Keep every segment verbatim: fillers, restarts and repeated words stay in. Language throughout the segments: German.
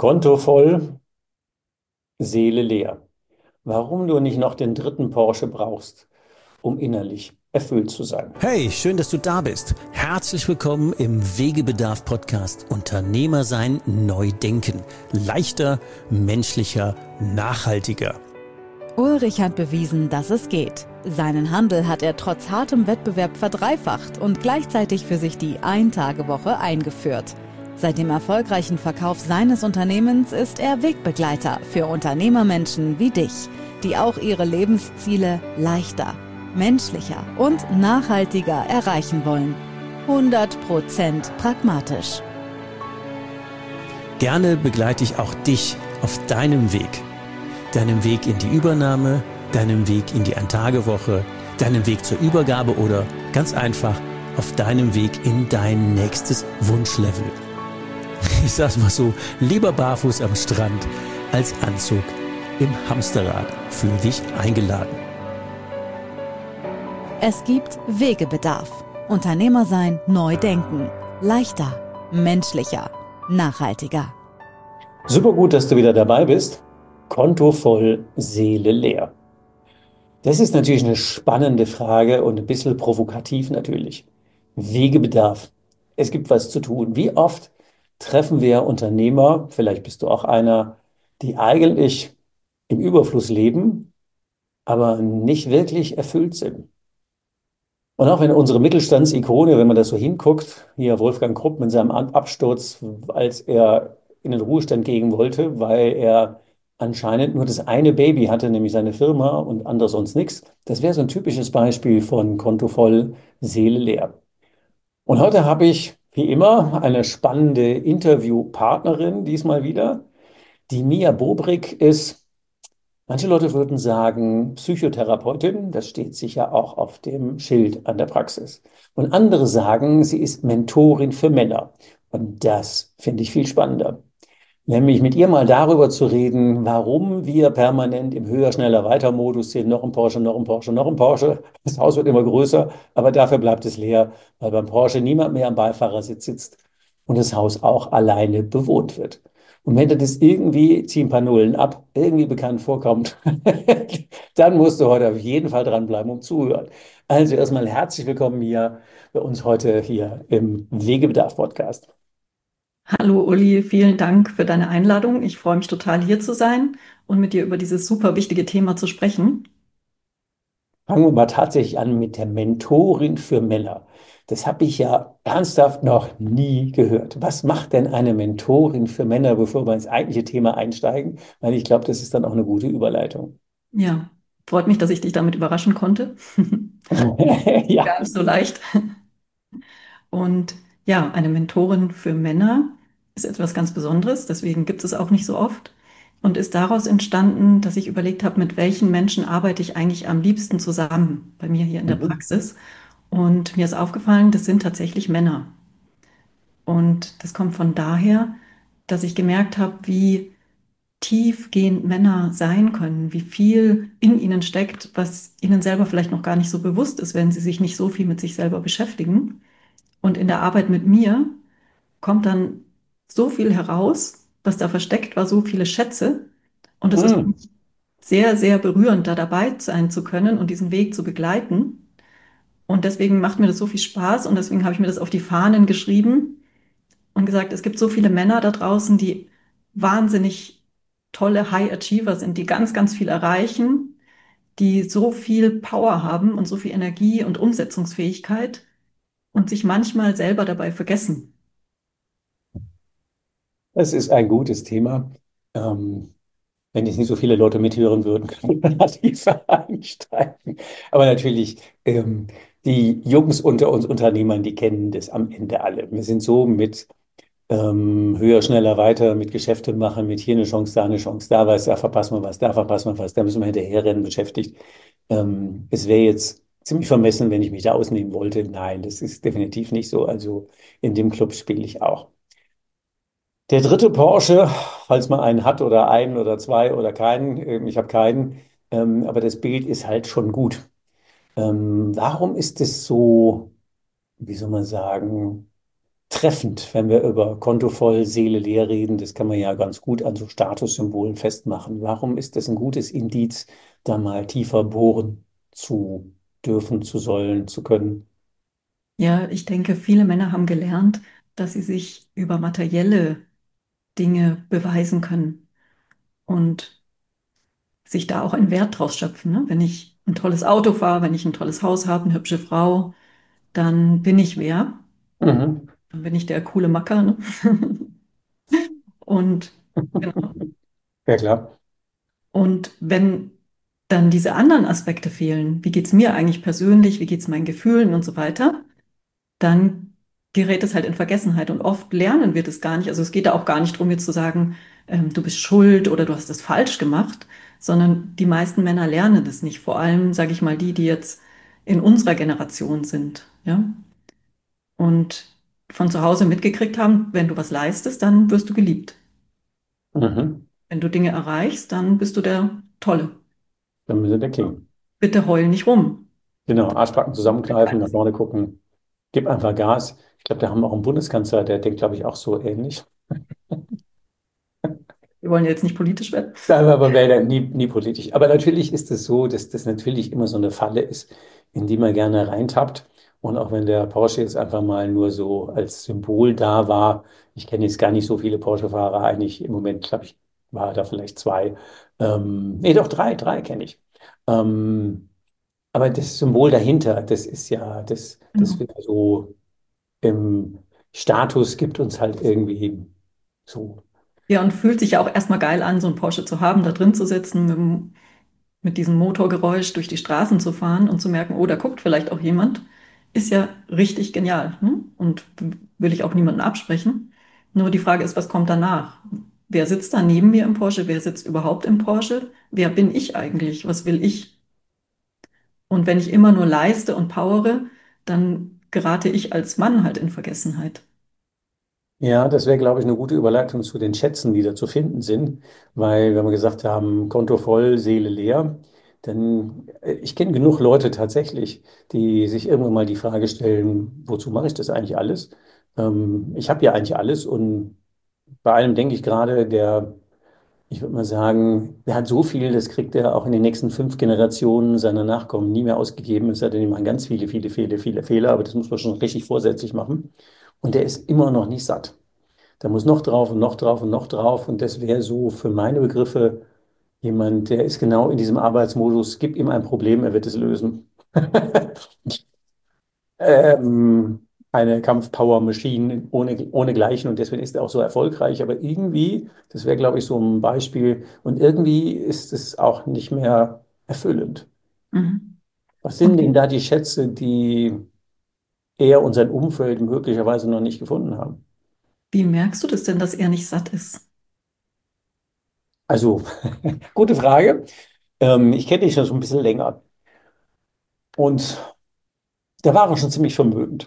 Konto voll, Seele leer. Warum du nicht noch den dritten Porsche brauchst, um innerlich erfüllt zu sein. Hey, schön, dass du da bist. Herzlich willkommen im Wegebedarf-Podcast Unternehmer sein, neu denken. Leichter, menschlicher, nachhaltiger. Ulrich hat bewiesen, dass es geht. Seinen Handel hat er trotz hartem Wettbewerb verdreifacht und gleichzeitig für sich die Ein-Tage-Woche eingeführt. Seit dem erfolgreichen Verkauf seines Unternehmens ist er Wegbegleiter für Unternehmermenschen wie dich, die auch ihre Lebensziele leichter, menschlicher und nachhaltiger erreichen wollen. hundert Prozent pragmatisch. Gerne begleite ich auch dich auf deinem Weg. Deinem Weg in die Übernahme, deinem Weg in die Ein-Tage-Woche, deinem Weg zur Übergabe oder ganz einfach auf deinem Weg in dein nächstes Wunschlevel. Ich sag's mal so, lieber barfuß am Strand als Anzug im Hamsterrad. Fühl dich eingeladen. Es gibt Wegebedarf. Unternehmer sein, neu denken. Leichter, menschlicher, nachhaltiger. Super gut, dass du wieder dabei bist. Konto voll, Seele leer. Das ist natürlich eine spannende Frage und ein bisschen provokativ natürlich. Wegebedarf. Es gibt was zu tun. Wie oft treffen wir Unternehmer, vielleicht bist du auch einer, die eigentlich im Überfluss leben, aber nicht wirklich erfüllt sind. Und auch wenn unsere Mittelstandsikone, wenn man das so hinguckt, hier Wolfgang Krupp mit seinem Ab- Absturz, als er in den Ruhestand gehen wollte, weil er anscheinend nur das eine Baby hatte, nämlich seine Firma und anders sonst nichts. Das wäre so ein typisches Beispiel von Konto voll, Seele leer. Und heute habe ich, wie immer, eine spannende Interviewpartnerin, diesmal wieder. Die Mia Bobrick ist, manche Leute würden sagen, Psychotherapeutin, das steht sicher auch auf dem Schild an der Praxis. Und andere sagen, sie ist Mentorin für Männer. Und das finde ich viel spannender. Nämlich mit ihr mal darüber zu reden, warum wir permanent im Höher, Schneller, Weiter-Modus sind. Noch ein Porsche, noch ein Porsche, noch ein Porsche. Das Haus wird immer größer, aber dafür bleibt es leer, weil beim Porsche niemand mehr am Beifahrersitz sitzt und das Haus auch alleine bewohnt wird. Und wenn dir das irgendwie, zieh ein paar Nullen ab, irgendwie bekannt vorkommt, dann musst du heute auf jeden Fall dranbleiben, um zuhören. Also erstmal herzlich willkommen hier bei uns heute hier im Wegebedarf-Podcast. Hallo Uli, vielen Dank für deine Einladung. Ich freue mich total hier zu sein und mit dir über dieses super wichtige Thema zu sprechen. Fangen wir mal tatsächlich an mit der Mentorin für Männer. Das habe ich ja ernsthaft noch nie gehört. Was macht denn eine Mentorin für Männer, bevor wir ins eigentliche Thema einsteigen? Weil ich glaube, das ist dann auch eine gute Überleitung. Ja, freut mich, dass ich dich damit überraschen konnte. Ja. Gar nicht so leicht. Und ja, eine Mentorin für Männer ist etwas ganz Besonderes, deswegen gibt es auch nicht so oft und ist daraus entstanden, dass ich überlegt habe, mit welchen Menschen arbeite ich eigentlich am liebsten zusammen bei mir hier in der Mhm. Praxis. Und mir ist aufgefallen, das sind tatsächlich Männer. Und das kommt von daher, dass ich gemerkt habe, wie tiefgehend Männer sein können, wie viel in ihnen steckt, was ihnen selber vielleicht noch gar nicht so bewusst ist, wenn sie sich nicht so viel mit sich selber beschäftigen. Und in der Arbeit mit mir kommt dann so viel heraus, was da versteckt war, so viele Schätze. Und es ist für Mhm. mich sehr, sehr berührend, da dabei sein zu können und diesen Weg zu begleiten. Und deswegen macht mir das so viel Spaß und deswegen habe ich mir das auf die Fahnen geschrieben und gesagt, es gibt so viele Männer da draußen, die wahnsinnig tolle High Achiever sind, die ganz, ganz viel erreichen, die so viel Power haben und so viel Energie und Umsetzungsfähigkeit und sich manchmal selber dabei vergessen. Das ist ein gutes Thema. Ähm, wenn jetzt nicht so viele Leute mithören würden, könnte man da tiefer einsteigen. Aber natürlich, ähm, die Jungs unter uns Unternehmern, die kennen das am Ende alle. Wir sind so mit ähm, höher, schneller, weiter, mit Geschäfte machen, mit hier eine Chance, da eine Chance, da was, da verpassen wir was, da verpassen wir was, da müssen wir hinterherrennen, beschäftigt. Ähm, es wäre jetzt ziemlich vermessen, wenn ich mich da ausnehmen wollte. Nein, das ist definitiv nicht so. Also in dem Club spiele ich auch. Der dritte Porsche, falls man einen hat oder einen oder zwei oder keinen, ähm, ich habe keinen, ähm, aber das Bild ist halt schon gut. Ähm, warum ist es so, wie soll man sagen, treffend, wenn wir über Konto voll, Seele leer reden. Das kann man ja ganz gut an so Statussymbolen festmachen. Warum ist das ein gutes Indiz, da mal tiefer bohren zu dürfen, zu sollen, zu können? Ja, ich denke, viele Männer haben gelernt, dass sie sich über materielle Dinge beweisen können und sich da auch einen Wert draus schöpfen. Ne? Wenn ich ein tolles Auto fahre, wenn ich ein tolles Haus habe, eine hübsche Frau, dann bin ich wer. Mhm. Dann bin ich der coole Macker. Ne? Und genau. Ja, klar. Und wenn dann diese anderen Aspekte fehlen, wie geht es mir eigentlich persönlich, wie geht es meinen Gefühlen und so weiter, dann gerät es halt in Vergessenheit. Und oft lernen wir das gar nicht. Also es geht da auch gar nicht darum, jetzt zu sagen, ähm, du bist schuld oder du hast das falsch gemacht, sondern die meisten Männer lernen das nicht. Vor allem, sage ich mal, die, die jetzt in unserer Generation sind, ja, und von zu Hause mitgekriegt haben, wenn du was leistest, dann wirst du geliebt. Mhm. Wenn du Dinge erreichst, dann bist du der Tolle. Dann müssen wir der King. Bitte heul nicht rum. Genau, Arschbacken zusammenkneifen, nach vorne gucken, gib einfach Gas. Ich glaube, da haben wir auch einen Bundeskanzler, der denkt, glaube ich, auch so ähnlich. Wir wollen ja jetzt nicht politisch werden. Da aber wäre nie, nie politisch. Aber natürlich ist es so, dass das natürlich immer so eine Falle ist, in die man gerne reintappt. Und auch wenn der Porsche jetzt einfach mal nur so als Symbol da war, ich kenne jetzt gar nicht so viele Porsche-Fahrer, eigentlich im Moment, glaube ich, war da vielleicht zwei. Ähm, nee, doch drei, drei kenne ich. Ähm, aber das Symbol dahinter, das ist ja, das, das Genau. wird so im Status gibt uns halt irgendwie so. Ja, und fühlt sich ja auch erstmal geil an, so ein Porsche zu haben, da drin zu sitzen, mit, dem- mit diesem Motorgeräusch durch die Straßen zu fahren und zu merken, oh, da guckt vielleicht auch jemand. Ist ja richtig genial, ne? Und will ich auch niemandem absprechen. Nur die Frage ist, was kommt danach? Wer sitzt da neben mir im Porsche? Wer sitzt überhaupt im Porsche? Wer bin ich eigentlich? Was will ich? Und wenn ich immer nur leiste und powere, dann gerate ich als Mann halt in Vergessenheit. Ja, das wäre, glaube ich, eine gute Überleitung zu den Schätzen, die da zu finden sind, weil wenn wir gesagt haben, Konto voll, Seele leer, dann, äh, ich kenne genug Leute tatsächlich, die sich irgendwann mal die Frage stellen, wozu mache ich das eigentlich alles? Ähm, ich habe ja eigentlich alles und bei einem denke ich gerade, der, ich würde mal sagen, der hat so viel, das kriegt er auch in den nächsten fünf Generationen seiner Nachkommen nie mehr ausgegeben, es sei denn, die machen ganz viele, viele, viele, viele Fehler, aber das muss man schon richtig vorsätzlich machen und der ist immer noch nicht satt. Da muss noch drauf und noch drauf und noch drauf. Und das wäre so für meine Begriffe jemand, der ist genau in diesem Arbeitsmodus, gib ihm ein Problem, er wird es lösen. ähm, eine Kampfpower-Machine ohne, ohnegleichen und deswegen ist er auch so erfolgreich. Aber irgendwie, das wäre, glaube ich, so ein Beispiel, und irgendwie ist es auch nicht mehr erfüllend. Mhm. Was sind Und denn wie, da die Schätze, die er und sein Umfeld möglicherweise noch nicht gefunden haben? wie merkst du das denn, dass er nicht satt ist? Also, gute Frage. Ähm, ich kenne dich schon so ein bisschen länger. Und der war auch schon ziemlich vermögend.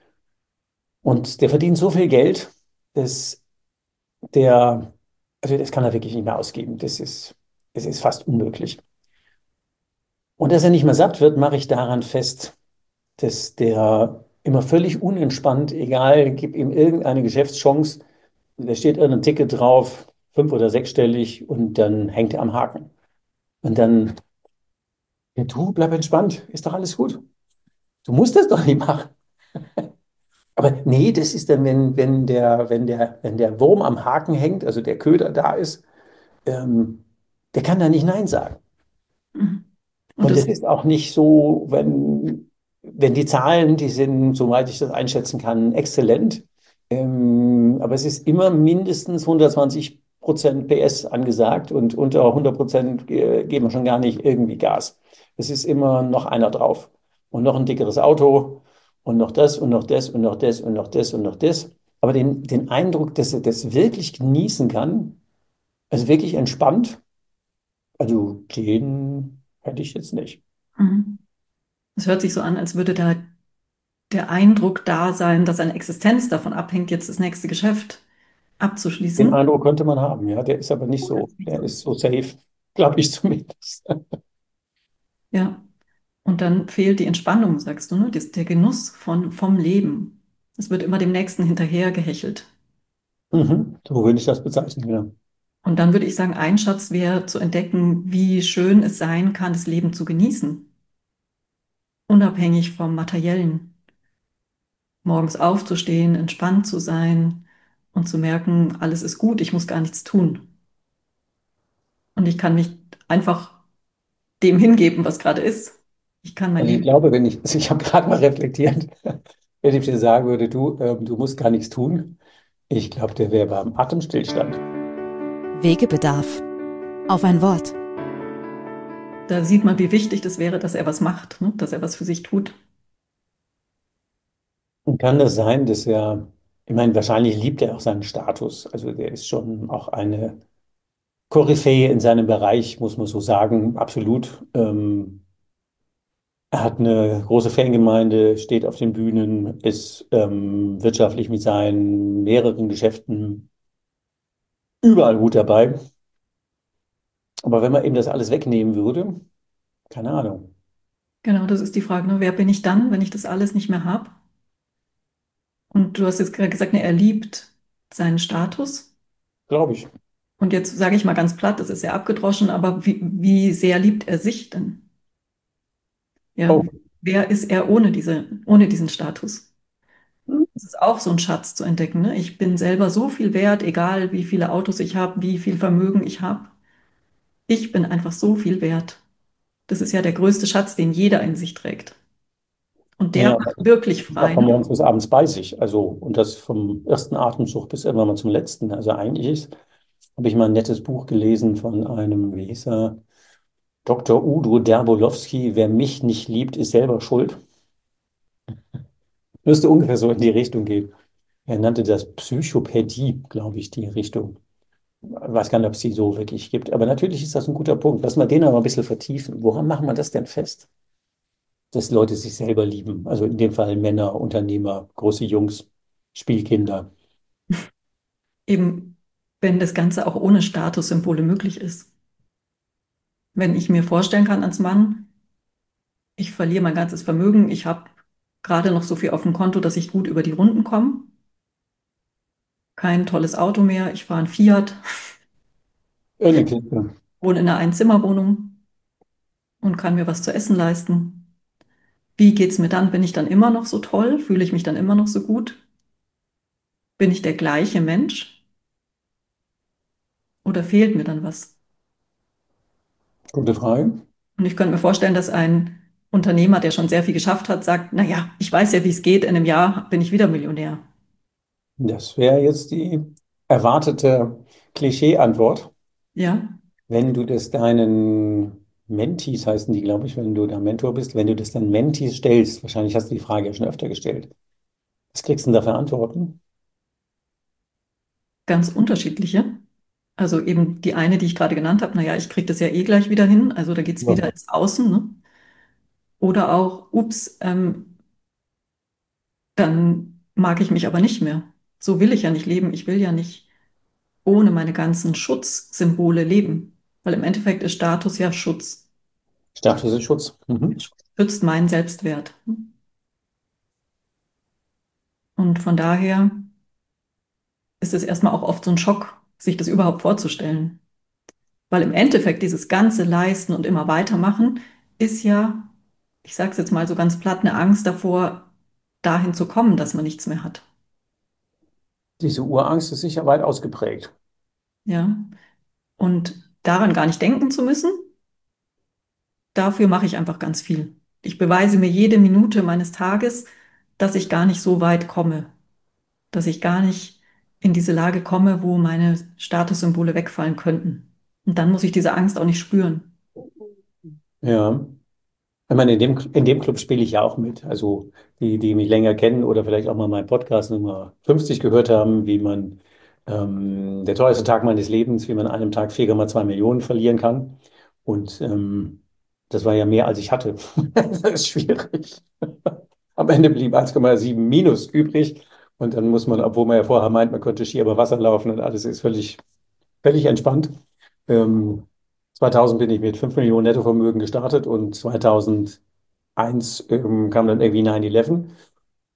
Und der verdient so viel Geld, dass der, also das kann er wirklich nicht mehr ausgeben. Das ist, es ist fast unmöglich. Und dass er nicht mehr satt wird, mache ich daran fest, dass der immer völlig unentspannt, egal, gib ihm irgendeine Geschäftschance, da steht irgendein Ticket drauf, fünf- oder sechsstellig, und dann hängt er am Haken. Und dann, ja, du, bleib entspannt, ist doch alles gut. Du musst das doch nicht machen. Aber nee, das ist dann, wenn, wenn der, wenn der, wenn der Wurm am Haken hängt, also der Köder da ist, ähm, der kann da nicht Nein sagen. Mhm. Und Und das, es ist auch nicht so, wenn, wenn die Zahlen, die sind, soweit ich das einschätzen kann, exzellent. Ähm, aber es ist immer mindestens hundertzwanzig Prozent P S angesagt und unter hundert Prozent äh, geben wir schon gar nicht irgendwie Gas. Es ist immer noch einer drauf und noch ein dickeres Auto und noch das und noch das und noch das und noch das und noch das. Aber den, den Eindruck, dass er das wirklich genießen kann, also wirklich entspannt, also den hätte ich jetzt nicht. mhm. Es hört sich so an, als würde da der Eindruck da sein, dass seine Existenz davon abhängt, jetzt das nächste Geschäft Den abzuschließen. Eindruck könnte man haben, ja. Der ist aber nicht Oder so. ist nicht Der so. ist so safe, glaube ich zumindest. Ja. Und dann fehlt die Entspannung, sagst du, ne? Das, der Genuss von, vom Leben. Es wird immer dem Nächsten hinterher gehechelt. Mhm. So würde ich das bezeichnen, ja. Und dann würde ich sagen, ein Schatz wäre zu entdecken, wie schön es sein kann, das Leben zu genießen, unabhängig vom Materiellen. Morgens aufzustehen, entspannt zu sein und zu merken, alles ist gut, ich muss gar nichts tun. Und ich kann mich einfach dem hingeben, was gerade ist. Ich kann mein Also ich Leben. glaube, wenn ich, also ich habe gerade mal reflektiert, wenn ich dir sagen würde, du, ähm, du musst gar nichts tun, ich glaube, der wäre beim Atemstillstand. Wegebedarf. Auf ein Wort. Da sieht man, wie wichtig das wäre, dass er was macht, ne? Dass er was für sich tut. Und kann das sein, dass er, ich meine, wahrscheinlich liebt er auch seinen Status. Also der ist schon auch eine Koryphäe in seinem Bereich, muss man so sagen, absolut. Ähm, er hat eine große Fangemeinde, steht auf den Bühnen, ist ähm, wirtschaftlich mit seinen mehreren Geschäften überall gut dabei. Aber wenn man eben das alles wegnehmen würde, keine Ahnung, Genau, das ist die Frage, ne? Wer bin ich dann, wenn ich das alles nicht mehr habe? Und du hast jetzt gerade gesagt, ne, er liebt seinen Status. glaube ich. Und jetzt sage ich mal ganz platt, das ist ja abgedroschen, aber wie, wie sehr liebt er sich denn? Ja, Oh, wer ist er ohne diese, ohne diesen Status? Das ist auch so ein Schatz zu entdecken, ne? Ich bin selber so viel wert, egal wie viele Autos ich habe, wie viel Vermögen ich habe. Ich bin einfach so viel wert. Das ist ja der größte Schatz, den jeder in sich trägt. Und der naja, macht wirklich auch frei, von ne? morgens bis abends bei sich. Also, und das vom ersten Atemzug bis irgendwann mal zum letzten. Also eigentlich ist, habe ich mal ein nettes Buch gelesen von einem, wie hieß er, Doktor Udo Derbolowski, wer mich nicht liebt, ist selber schuld. Müsste ungefähr so in die Richtung gehen. Er nannte das Psychopädie, glaube ich, die Richtung. Ich weiß gar nicht, ob es die so wirklich gibt. Aber natürlich ist das ein guter Punkt. Lass mal den aber ein bisschen vertiefen. Woran machen wir das denn fest? Dass Leute sich selber lieben. Also in dem Fall Männer, Unternehmer, große Jungs, Spielkinder. Eben, wenn das Ganze auch ohne Statussymbole möglich ist. Wenn ich mir vorstellen kann als Mann, ich verliere mein ganzes Vermögen, ich habe gerade noch so viel auf dem Konto, dass ich gut über die Runden komme, kein tolles Auto mehr, ich fahre ein Fiat, Irgendeine Kiste. wohne in einer Einzimmerwohnung und kann mir was zu essen leisten. Wie geht's mir dann? Bin ich dann immer noch so toll? Fühle ich mich dann immer noch so gut? Bin ich der gleiche Mensch oder fehlt mir dann was? Gute Frage. Und ich könnte mir vorstellen, dass ein Unternehmer, der schon sehr viel geschafft hat, sagt, na ja, ich weiß ja, wie es geht, in einem Jahr bin ich wieder Millionär. Das wäre jetzt die erwartete Klischee-Antwort. Ja, Wenn du das deinen Mentees, heißen die, glaube ich, wenn du da Mentor bist, wenn du das deinen Mentees stellst, wahrscheinlich hast du die Frage ja schon öfter gestellt, was kriegst du denn da für Antworten? ganz unterschiedliche. Also eben die eine, die ich gerade genannt habe, na ja, ich kriege das ja eh gleich wieder hin, also da geht's Ja. wieder ins Außen, ne? Oder auch, ups, ähm, dann mag ich mich aber nicht mehr. So will ich ja nicht leben. Ich will ja nicht ohne meine ganzen Schutzsymbole leben. Weil im Endeffekt ist Status ja Schutz. Status ist Schutz. Mhm. Schützt meinen Selbstwert. Und von daher ist es erstmal auch oft so ein Schock, sich das überhaupt vorzustellen. Weil im Endeffekt dieses ganze Leisten und immer weitermachen ist ja, ich sage es jetzt mal so ganz platt, eine Angst davor, dahin zu kommen, dass man nichts mehr hat. Diese Urangst ist sicher weit ausgeprägt. Ja. Und daran gar nicht denken zu müssen, dafür mache ich einfach ganz viel. Ich beweise mir jede Minute meines Tages, dass ich gar nicht so weit komme, dass ich gar nicht in diese Lage komme, wo meine Statussymbole wegfallen könnten. Und dann muss ich diese Angst auch nicht spüren. Ja. Ich meine, in dem, in dem Club spiele ich ja auch mit. Also die, die mich länger kennen oder vielleicht auch mal meinen Podcast Nummer fünfzig gehört haben, wie man ähm, der teuerste Tag meines Lebens, wie man an einem Tag vier Komma zwei Millionen verlieren kann. Und ähm, das war ja mehr, als ich hatte. Das ist schwierig. Am Ende blieb eins Komma sieben minus übrig. Und dann muss man, obwohl man ja vorher meint, man könnte Ski über Wasser laufen und alles ist völlig, völlig entspannt. Ähm, zweitausend bin ich mit fünf Millionen Nettovermögen gestartet und zweitausendeins ähm, kam dann irgendwie neun elf.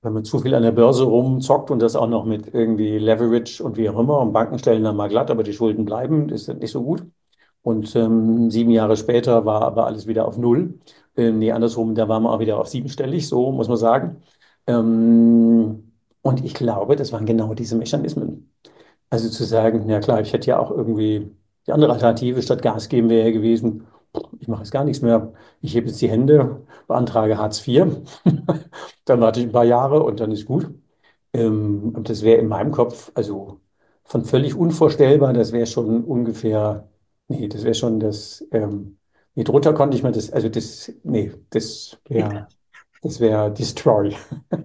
wenn man zu viel an der Börse rumzockt und das auch noch mit irgendwie Leverage und wie auch immer und Banken stellen dann mal glatt, aber die Schulden bleiben, ist das nicht so gut. Und ähm, sieben Jahre später war aber alles wieder auf Null. Ähm, nee, andersrum, da waren wir auch wieder auf siebenstellig, so muss man sagen. Ähm, und ich glaube, das waren genau diese Mechanismen. Also zu sagen, ja klar, ich hätte ja auch irgendwie die andere Alternative statt Gas geben wäre ja gewesen, ich mache jetzt gar nichts mehr. Ich hebe jetzt die Hände, beantrage Hartz vier, dann warte ich ein paar Jahre und dann ist gut. Ähm, und das wäre in meinem Kopf, also von völlig unvorstellbar, das wäre schon ungefähr, nee, das wäre schon das, ähm, nee, drunter konnte ich mir das, also das, nee, das wäre, das wäre Destroy.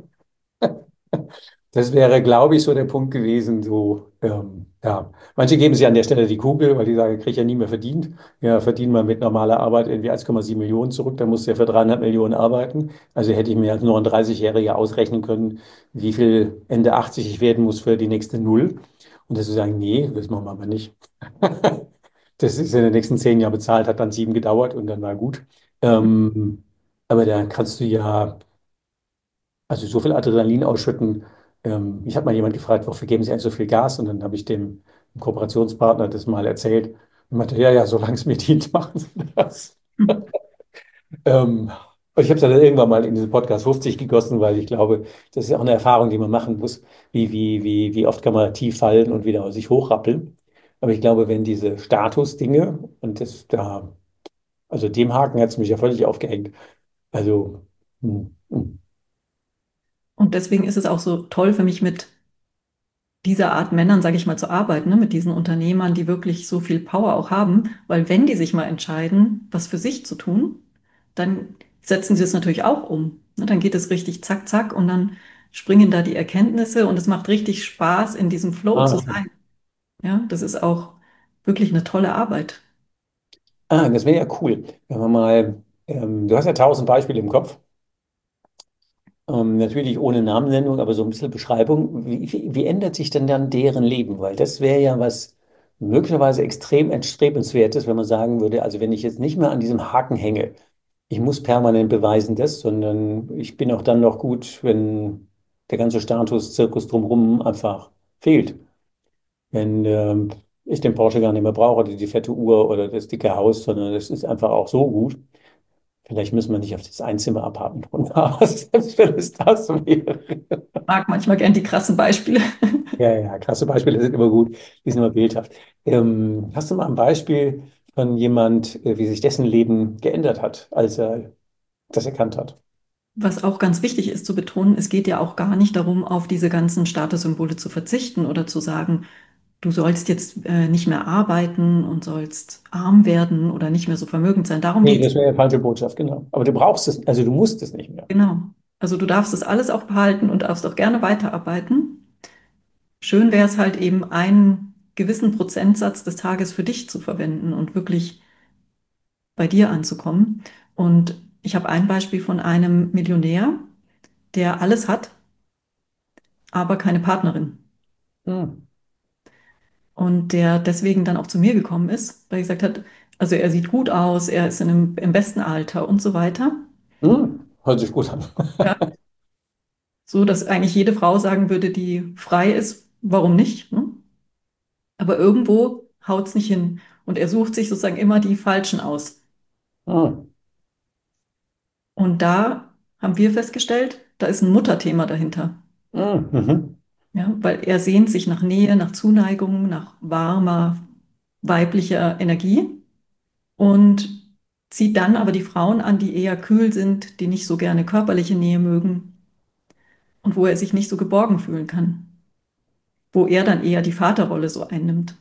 Das wäre, glaube ich, so der Punkt gewesen, so, ähm, ja. Manche geben sich an der Stelle die Kugel, weil die sagen, kriege ich ja nie mehr verdient. Ja, verdienen wir mit normaler Arbeit irgendwie eins Komma sieben Millionen zurück, dann musst du ja für dreieinhalb Millionen arbeiten. Also hätte ich mir als neununddreißig-Jähriger ausrechnen können, wie viel Ende achtzig ich werden muss für die nächste Null. Und das zu sagen, nee, das machen wir aber nicht. Das ist in den nächsten zehn Jahren bezahlt, hat dann sieben gedauert und dann war gut. Ähm, aber da kannst du ja also so viel Adrenalin ausschütten. Ähm, ich habe mal jemand gefragt, wofür geben Sie eigentlich so viel Gas? Und dann habe ich dem Kooperationspartner das mal erzählt. Und meinte, ja, ja, solange es mir dient, machen Sie das. Ähm, und ich habe dann irgendwann mal in diesen Podcast fünfzig gegossen, weil ich glaube, das ist auch eine Erfahrung, die man machen muss. Wie, wie, wie, wie oft kann man tief fallen und wieder sich hochrappeln. Aber ich glaube, wenn diese Statusdinge und das da, also dem Haken hat es mich ja völlig aufgehängt. Also, hm, hm. Und deswegen ist es auch so toll für mich, mit dieser Art Männern, sage ich mal, zu arbeiten, ne? Mit diesen Unternehmern, die wirklich so viel Power auch haben, weil wenn die sich mal entscheiden, was für sich zu tun, dann setzen sie es natürlich auch um. Ne? Dann geht es richtig zack, zack und dann springen da die Erkenntnisse und es macht richtig Spaß, in diesem Flow zu Ah, sein. Ja, das ist auch wirklich eine tolle Arbeit. Ah, das wäre ja cool, wenn wir mal, ähm, du hast ja tausend Beispiele im Kopf, ähm, natürlich ohne Namennennung, aber so ein bisschen Beschreibung. Wie, wie, wie ändert sich denn dann deren Leben? Weil das wäre ja was möglicherweise extrem erstrebenswertes, wenn man sagen würde, also wenn ich jetzt nicht mehr an diesem Haken hänge, ich muss permanent beweisen das, sondern ich bin auch dann noch gut, wenn der ganze Status, Zirkus drumherum einfach fehlt. Wenn ähm, ich den Porsche gar nicht mehr brauche oder die fette Uhr oder das dicke Haus, sondern das ist einfach auch so gut. Vielleicht müssen wir nicht auf das Einzimmer-Apartment runter, aber selbst wenn es das wäre. Mag manchmal gern die krassen Beispiele. Ja, ja, krasse Beispiele sind immer gut, die sind immer bildhaft. Ähm, hast du mal ein Beispiel von jemand, äh, wie sich dessen Leben geändert hat, als er das erkannt hat? Was auch ganz wichtig ist zu betonen, es geht ja auch gar nicht darum, auf diese ganzen Statussymbole zu verzichten oder zu sagen, du sollst jetzt äh, nicht mehr arbeiten und sollst arm werden oder nicht mehr so vermögend sein. Darum Nee, geht es. das wäre ja falsche Botschaft, genau. Aber du brauchst es, also du musst es nicht mehr. Genau. Also du darfst das alles auch behalten und darfst auch gerne weiterarbeiten. Schön wäre es halt eben, einen gewissen Prozentsatz des Tages für dich zu verwenden und wirklich bei dir anzukommen. Und ich habe ein Beispiel von einem Millionär, der alles hat, aber keine Partnerin. Hm. Und der deswegen dann auch zu mir gekommen ist, weil er gesagt hat, also er sieht gut aus, er ist in einem, im besten Alter und so weiter. Hm. Hört sich gut an. Ja, so dass eigentlich jede Frau sagen würde, die frei ist, warum nicht? Ne? Aber irgendwo haut es nicht hin. Und er sucht sich sozusagen immer die Falschen aus. Hm. Und da haben wir festgestellt, da ist ein Mutterthema dahinter. Hm. Mhm. Ja, weil er sehnt sich nach Nähe, nach Zuneigung, nach warmer weiblicher Energie und zieht dann aber die Frauen an, die eher kühl sind, die nicht so gerne körperliche Nähe mögen und wo er sich nicht so geborgen fühlen kann, wo er dann eher die Vaterrolle so einnimmt.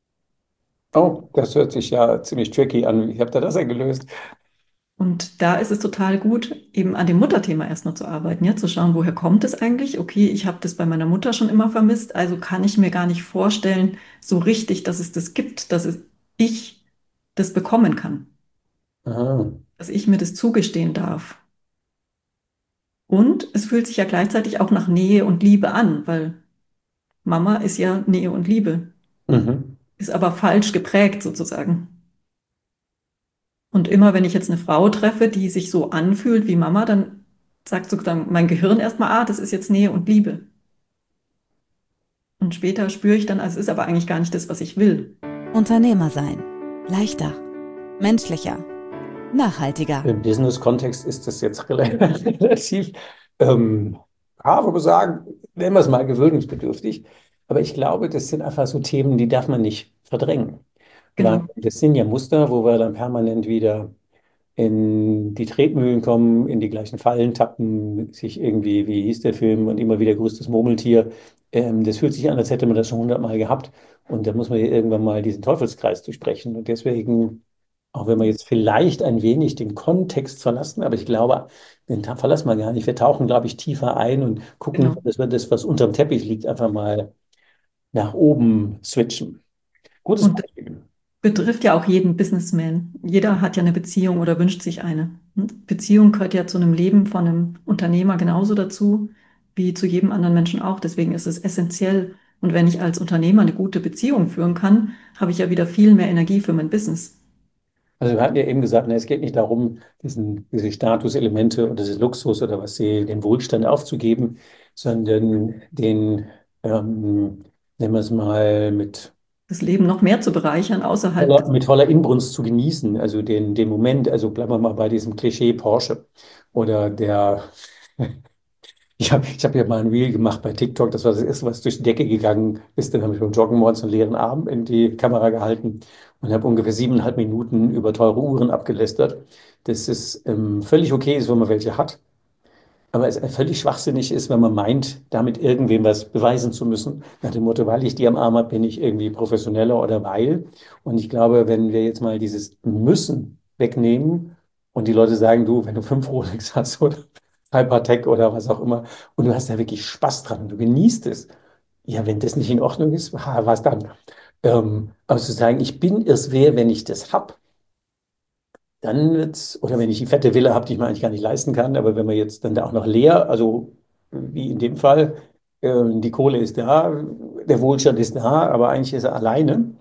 Oh, das hört sich ja ziemlich tricky an. Wie habt ihr das denn gelöst? Und da ist es total gut, eben an dem Mutterthema erstmal zu arbeiten, ja, zu schauen, woher kommt es eigentlich? Okay, ich habe das bei meiner Mutter schon immer vermisst, also kann ich mir gar nicht vorstellen, so richtig, dass es das gibt, dass es, ich das bekommen kann, Aha. dass ich mir das zugestehen darf. Und es fühlt sich ja gleichzeitig auch nach Nähe und Liebe an, weil Mama ist ja Nähe und Liebe, Mhm. ist aber falsch geprägt sozusagen. Und immer wenn ich jetzt eine Frau treffe, die sich so anfühlt wie Mama, dann sagt sozusagen mein Gehirn erstmal, ah, das ist jetzt Nähe und Liebe. Und später spüre ich dann, also es ist aber eigentlich gar nicht das, was ich will. Unternehmer sein. Leichter, menschlicher, nachhaltiger. Im Business-Kontext ist das jetzt relativ, ähm, ja, wo wir sagen, nennen wir es mal gewöhnungsbedürftig. Aber ich glaube, das sind einfach so Themen, die darf man nicht verdrängen. Weil Genau, das sind ja Muster, wo wir dann permanent wieder in die Tretmühlen kommen, in die gleichen Fallen tappen, sich irgendwie, wie hieß der Film, und immer wieder grüßt das Murmeltier. Ähm, das fühlt sich an, als hätte man das schon hundertmal gehabt. Und da muss man ja irgendwann mal diesen Teufelskreis durchbrechen. Und deswegen, auch wenn wir jetzt vielleicht ein wenig den Kontext verlassen, aber ich glaube, den ta- verlassen wir gar nicht. Wir tauchen, glaube ich, tiefer ein und gucken, genau. dass wir das, was unterm Teppich liegt, einfach mal nach oben switchen. Gutes Und Beispiel. betrifft ja auch jeden Businessman. Jeder hat ja eine Beziehung oder wünscht sich eine. Und Beziehung gehört ja zu einem Leben von einem Unternehmer genauso dazu, wie zu jedem anderen Menschen auch. Deswegen ist es essentiell. Und wenn ich als Unternehmer eine gute Beziehung führen kann, habe ich ja wieder viel mehr Energie für mein Business. Also wir hatten ja eben gesagt, ne, es geht nicht darum, diesen, diese Statuselemente oder dieses Luxus oder was sie, den Wohlstand aufzugeben, sondern den, ähm, nennen wir es mal, mit Das Leben noch mehr zu bereichern außerhalb voller, des, mit voller Inbrunst zu genießen. Also den, den Moment, also bleiben wir mal bei diesem Klischee Porsche oder der, ich habe ich hab ja mal ein Reel gemacht bei TikTok, das war das erste, was durch die Decke gegangen ist. Dann habe ich beim Joggen morgens einen leeren Arm in die Kamera gehalten und habe ungefähr siebeneinhalb Minuten über teure Uhren abgelästert. Das ist ähm, völlig okay, ist, wenn man welche hat. Aber es völlig schwachsinnig ist, wenn man meint, damit irgendwem was beweisen zu müssen. Nach dem Motto, weil ich die am Arm habe, bin ich irgendwie professioneller oder weil. Und ich glaube, wenn wir jetzt mal dieses Müssen wegnehmen und die Leute sagen, du, wenn du fünf Rolex hast oder Hypertech oder was auch immer und du hast da wirklich Spaß dran und du genießt es. Ja, wenn das nicht in Ordnung ist, ha, was dann? Ähm, aber zu sagen, ich bin es wer, wenn ich das hab, dann wird's, oder wenn ich die fette Villa habe, die ich mir eigentlich gar nicht leisten kann, aber wenn man jetzt dann da auch noch leer, also wie in dem Fall, äh, die Kohle ist da, der Wohlstand ist da, aber eigentlich ist er alleine,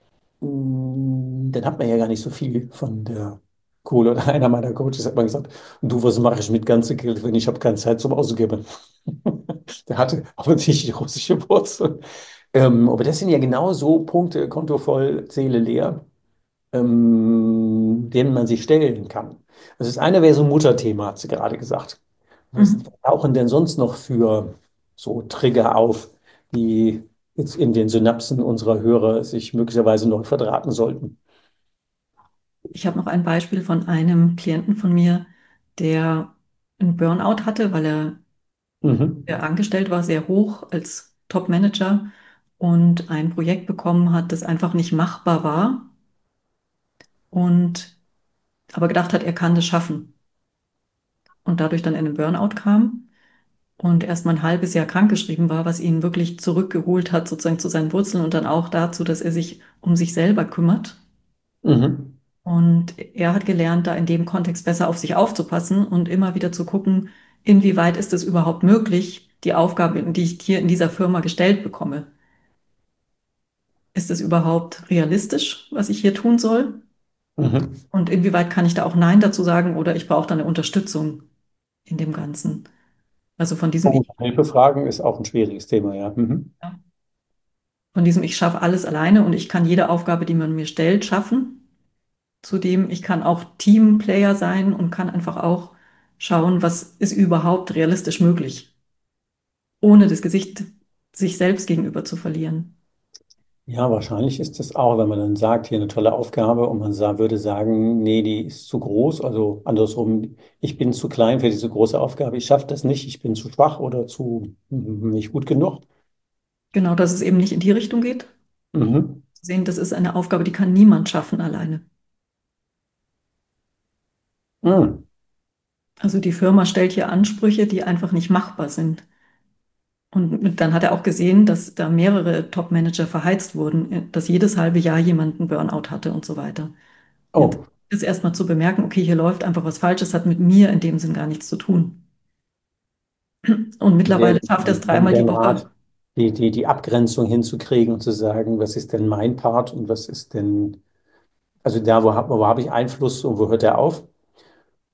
mm, dann hat man ja gar nicht so viel von der Kohle. Oder einer meiner Coaches hat mal gesagt, du, was mache ich mit ganzem Geld, wenn ich habe keine Zeit zum Ausgeben? Der hatte offensichtlich russische Wurzeln. Ähm, aber das sind ja genau so Punkte, Konto voll, Seele leer, ähm, denen man sich stellen kann. Also das eine wäre so ein Mutterthema, hat sie gerade gesagt. Was Mhm. tauchen denn sonst noch für so Trigger auf, die jetzt in den Synapsen unserer Hörer sich möglicherweise neu verdrahten sollten? Ich habe noch ein Beispiel von einem Klienten von mir, der einen Burnout hatte, weil er Mhm. der angestellt war, sehr hoch als Top-Manager und ein Projekt bekommen hat, das einfach nicht machbar war und aber gedacht hat, er kann das schaffen und dadurch dann in den Burnout kam und erst mal ein halbes Jahr krankgeschrieben war, was ihn wirklich zurückgeholt hat, sozusagen zu seinen Wurzeln und dann auch dazu, dass er sich um sich selber kümmert. Mhm. Und er hat gelernt, da in dem Kontext besser auf sich aufzupassen und immer wieder zu gucken, inwieweit ist es überhaupt möglich, die Aufgabe, die ich hier in dieser Firma gestellt bekomme. Ist es überhaupt realistisch, was ich hier tun soll? Mhm. Und inwieweit kann ich da auch Nein dazu sagen oder ich brauche da eine Unterstützung in dem Ganzen? Also von diesem Oh, Ich, Hilfe fragen ist auch ein schwieriges Thema, ja. Mhm. ja, von diesem Ich schaffe alles alleine und ich kann jede Aufgabe, die man mir stellt, schaffen. Zudem, ich kann auch Teamplayer sein und kann einfach auch schauen, was ist überhaupt realistisch möglich, ohne das Gesicht sich selbst gegenüber zu verlieren. Ja, wahrscheinlich ist es auch, wenn man dann sagt, hier eine tolle Aufgabe und man sa würde sagen, nee, die ist zu groß, also andersrum, ich bin zu klein für diese große Aufgabe, ich schaffe das nicht, ich bin zu schwach oder zu mm, nicht gut genug. Genau, dass es eben nicht in die Richtung geht. Mhm. Zu sehen, das ist eine Aufgabe, die kann niemand schaffen alleine. Mhm. Also die Firma stellt hier Ansprüche, die einfach nicht machbar sind. Und dann hat er auch gesehen, dass da mehrere Top-Manager verheizt wurden, dass jedes halbe Jahr jemand einen Burnout hatte und so weiter. Jetzt Oh, ist erstmal zu bemerken, okay, hier läuft einfach was Falsches, hat mit mir in dem Sinn gar nichts zu tun. Und sehr mittlerweile gut. schafft er es Von dreimal die der Woche. Art, die, die, die Abgrenzung hinzukriegen und zu sagen, was ist denn mein Part und was ist denn, also da, wo, hab- wo habe ich Einfluss und wo hört er auf?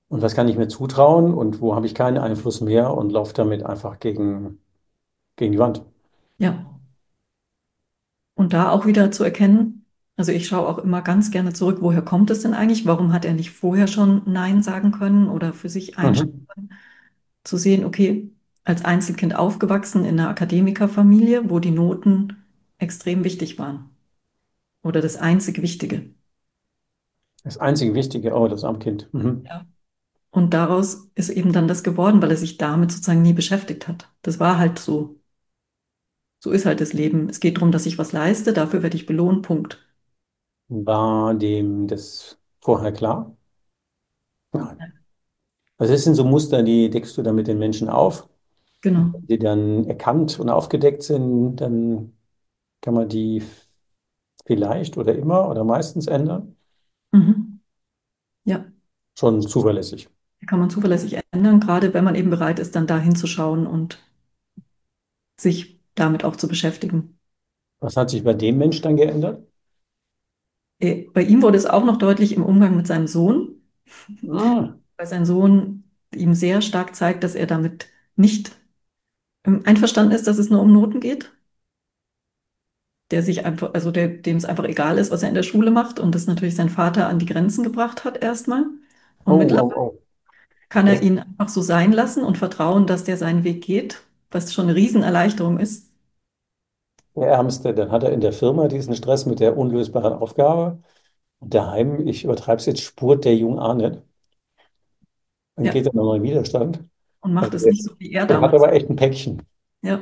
und was kann ich mir zutrauen und wo habe ich keinen Einfluss mehr und laufe damit einfach gegen, gegen die Wand. Ja. Und da auch wieder zu erkennen, also ich schaue auch immer ganz gerne zurück, woher kommt es denn eigentlich? Warum hat er nicht vorher schon Nein sagen können oder für sich einstehen Mhm. können? Zu sehen, okay, als Einzelkind aufgewachsen in einer Akademikerfamilie, wo die Noten extrem wichtig waren oder das einzig Wichtige. Das einzige Wichtige, oh, das Amtkind. Mhm. Ja. Und daraus ist eben dann das geworden, weil er sich damit sozusagen nie beschäftigt hat. Das war halt so. So ist halt das Leben. Es geht darum, dass ich was leiste, dafür werde ich belohnt, Punkt. War dem das vorher klar? Nein. Also das sind so Muster, die deckst du dann mit den Menschen auf. Genau. Wenn die dann erkannt und aufgedeckt sind, dann kann man die vielleicht oder immer oder meistens ändern. Mhm. Ja, Schon zuverlässig. kann man zuverlässig ändern, gerade wenn man eben bereit ist, dann da hinzuschauen und sich damit auch zu beschäftigen. Was hat sich bei dem Mensch dann geändert? Äh, Bei ihm wurde es auch noch deutlich im Umgang mit seinem Sohn, Ah, weil sein Sohn ihm sehr stark zeigt, dass er damit nicht ähm, einverstanden ist, dass es nur um Noten geht. Der sich einfach, also der, dem es einfach egal ist, was er in der Schule macht und das natürlich sein Vater an die Grenzen gebracht hat erstmal. Und oh, oh, mittlerweile oh. kann er Das, ihn einfach so sein lassen und vertrauen, dass der seinen Weg geht, was schon eine Riesenerleichterung ist. der Ärmste, dann hat er in der Firma diesen Stress mit der unlösbaren Aufgabe. Und daheim, ich übertreibe es jetzt, spurt der Junge auch nicht. Dann Ja, geht er nochmal in Widerstand. und macht Also es der, nicht so wie er der hat damals. aber echt ein Päckchen. Ja,